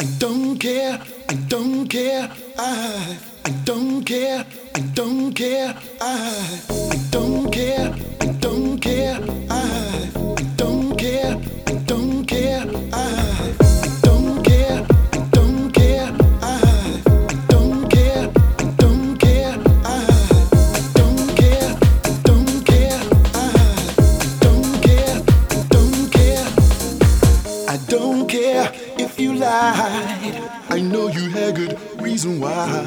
I don't care, I don't care, I don't care, I don't care, I don't care, I don't care, I don't care, I don't care, I don't care, I don't care, I don't care, I don't care, I don't care, I don't care, I don't care, I don't care. I don't care if you lied. I know you had good reason why.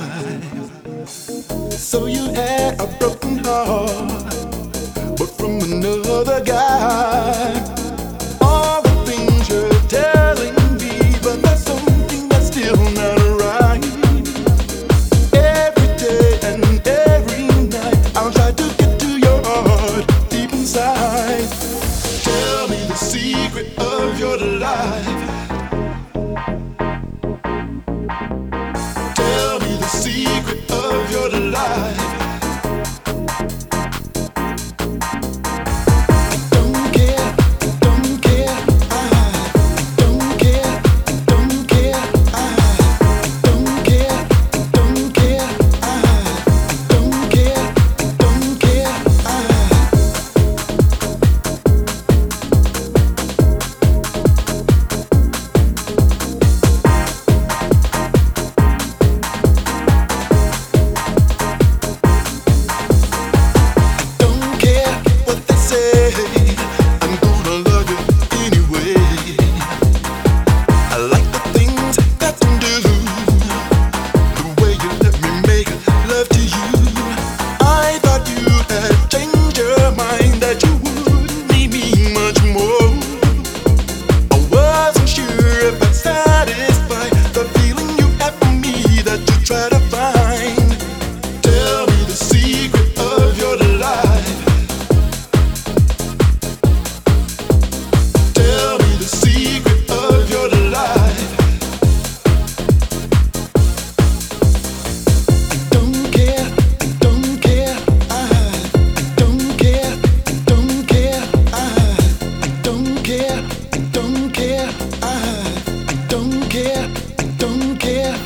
So you had a broken heart, but from another guy. All the things you're telling me, but there's something that's still not right. Every day and every night, I'll try to get to your heart deep inside. Tell me the secret of your life. Tell me the secret of your life. I don't care, I don't care, I don't care, I don't care, I don't care, I don't care, I don't care, I don't care, try to find. Tell me the secret of your life. Tell me the secret of your life. I don't care, I don't care, I don't care, I don't care, I don't care, I don't care, I don't care, I don't care.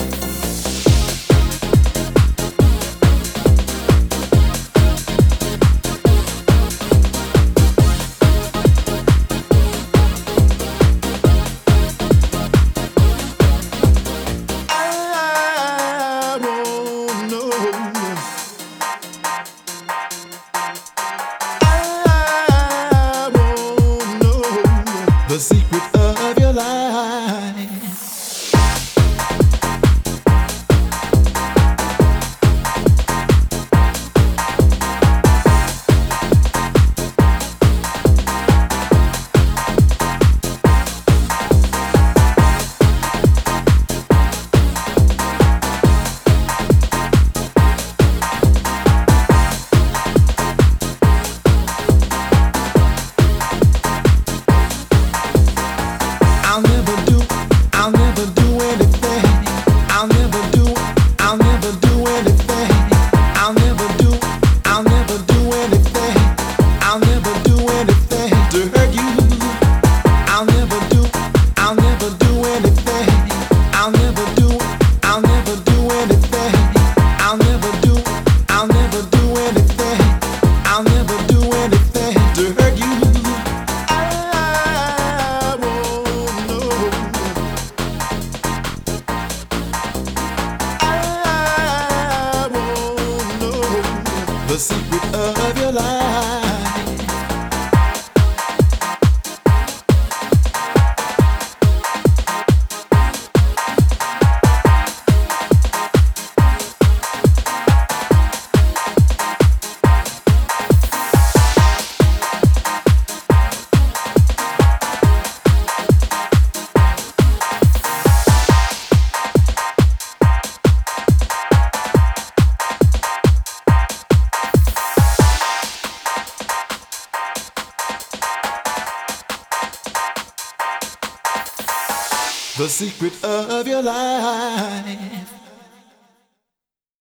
The secret of your life. The secret of your life. The secret of your life.